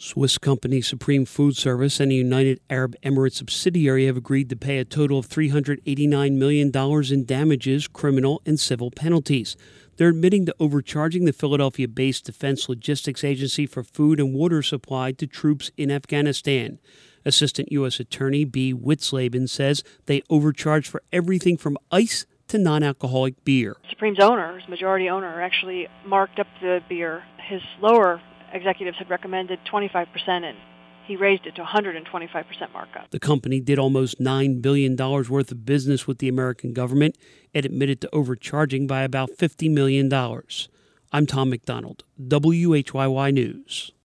Swiss company Supreme Food Service and a United Arab Emirates subsidiary have agreed to pay a total of $389 million in damages, criminal and civil penalties. They're admitting to overcharging the Philadelphia-based Defense Logistics Agency for food and water supply to troops in Afghanistan. Assistant U.S. Attorney B. Witzlaben says they overcharged for everything from ice to non-alcoholic beer. Supreme's owner, his majority owner, actually marked up the beer. His lower executives had recommended 25%, and he raised it to 125% markup. The company did almost $9 billion worth of business with the American government and admitted to overcharging by about $50 million. I'm Tom McDonald, WHYY News.